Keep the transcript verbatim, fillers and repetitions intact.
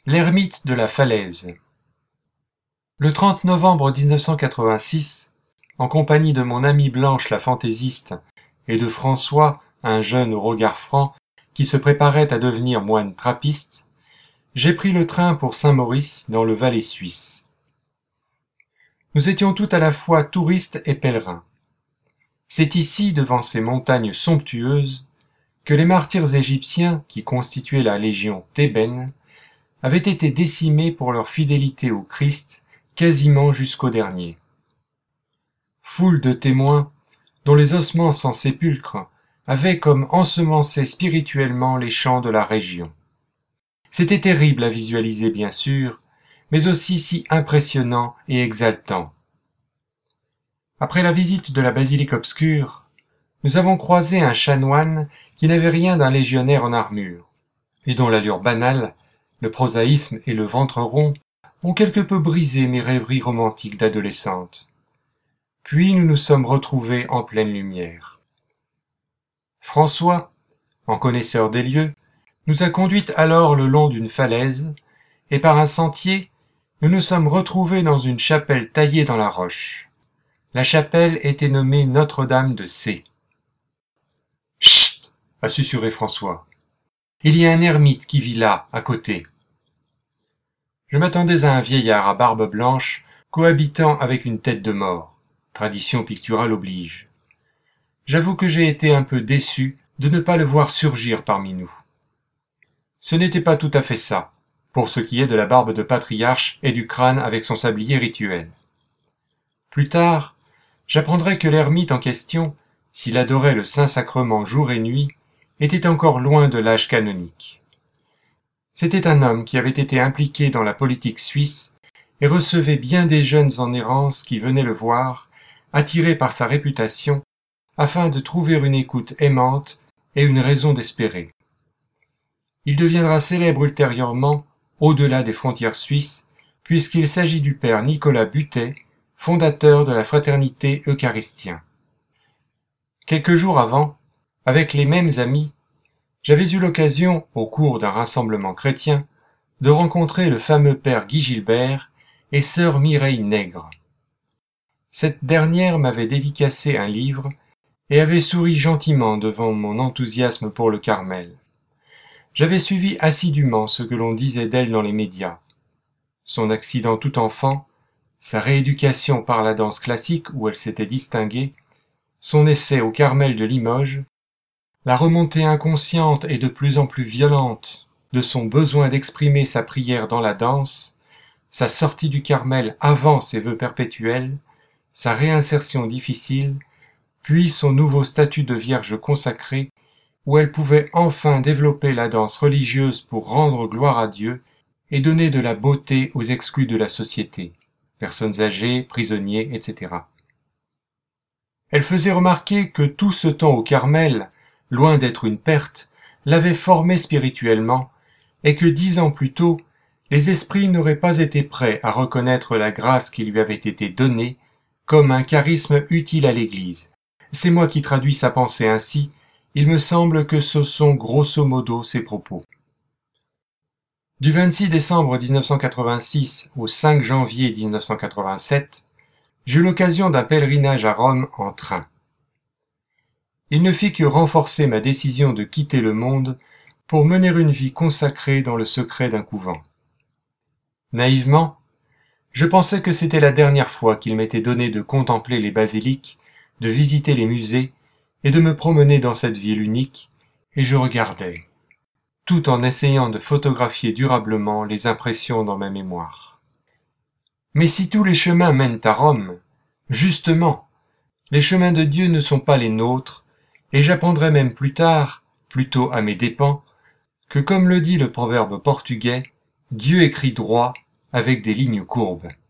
L'ermite de la Falaise. Le trente novembre mille neuf cent quatre-vingt-six, en compagnie de mon amie Blanche la fantaisiste et de François, un jeune au regard franc, qui se préparait à devenir moine trappiste, j'ai pris le train pour Saint-Maurice dans le Valais suisse. Nous étions tout à la fois touristes et pèlerins. C'est ici, devant ces montagnes somptueuses, que les martyrs égyptiens qui constituaient la légion thébaine avaient été décimés pour leur fidélité au Christ quasiment jusqu'au dernier. Foule de témoins dont les ossements sans sépulcre avaient comme ensemencé spirituellement les champs de la région. C'était terrible à visualiser bien sûr, mais aussi si impressionnant et exaltant. Après la visite de la basilique obscure, nous avons croisé un chanoine qui n'avait rien d'un légionnaire en armure, et dont l'allure banale, le prosaïsme et le ventre rond ont quelque peu brisé mes rêveries romantiques d'adolescente. Puis nous nous sommes retrouvés en pleine lumière. François, en connaisseur des lieux, nous a conduites alors le long d'une falaise, et par un sentier, nous nous sommes retrouvés dans une chapelle taillée dans la roche. La chapelle était nommée Notre-Dame de C. « Chut !» a susurré François. « Il y a un ermite qui vit là, à côté. » Je m'attendais à un vieillard à barbe blanche, cohabitant avec une tête de mort. Tradition picturale oblige. J'avoue que j'ai été un peu déçu de ne pas le voir surgir parmi nous. Ce n'était pas tout à fait ça, pour ce qui est de la barbe de patriarche et du crâne avec son sablier rituel. Plus tard, j'apprendrai que l'ermite en question, s'il adorait le Saint-Sacrement jour et nuit, était encore loin de l'âge canonique. C'était un homme qui avait été impliqué dans la politique suisse et recevait bien des jeunes en errance qui venaient le voir, attirés par sa réputation, afin de trouver une écoute aimante et une raison d'espérer. Il deviendra célèbre ultérieurement, au-delà des frontières suisses, puisqu'il s'agit du père Nicolas Butet, fondateur de la Fraternité Eucharistien. Quelques jours avant, avec les mêmes amis, j'avais eu l'occasion, au cours d'un rassemblement chrétien, de rencontrer le fameux père Guy Gilbert et sœur Mireille Nègre. Cette dernière m'avait dédicacé un livre et avait souri gentiment devant mon enthousiasme pour le Carmel. J'avais suivi assidûment ce que l'on disait d'elle dans les médias. Son accident tout enfant, sa rééducation par la danse classique où elle s'était distinguée, son essai au Carmel de Limoges, la remontée inconsciente et de plus en plus violente de son besoin d'exprimer sa prière dans la danse, sa sortie du Carmel avant ses vœux perpétuels, sa réinsertion difficile, puis son nouveau statut de vierge consacrée, où elle pouvait enfin développer la danse religieuse pour rendre gloire à Dieu et donner de la beauté aux exclus de la société, personnes âgées, prisonniers, et cetera. Elle faisait remarquer que tout ce temps au Carmel, loin d'être une perte, l'avait formé spirituellement, et que dix ans plus tôt, les esprits n'auraient pas été prêts à reconnaître la grâce qui lui avait été donnée comme un charisme utile à l'Église. C'est moi qui traduis sa pensée ainsi, il me semble que ce sont grosso modo ses propos. Du vingt-six décembre mille neuf cent quatre-vingt-six au cinq janvier mille neuf cent quatre-vingt-sept, j'eus l'occasion d'un pèlerinage à Rome en train. Il ne fit que renforcer ma décision de quitter le monde pour mener une vie consacrée dans le secret d'un couvent. Naïvement, je pensais que c'était la dernière fois qu'il m'était donné de contempler les basiliques, de visiter les musées et de me promener dans cette ville unique, et je regardais, tout en essayant de photographier durablement les impressions dans ma mémoire. Mais si tous les chemins mènent à Rome, justement, les chemins de Dieu ne sont pas les nôtres, et j'apprendrai même plus tard, plutôt à mes dépens, que comme le dit le proverbe portugais, Dieu écrit droit avec des lignes courbes.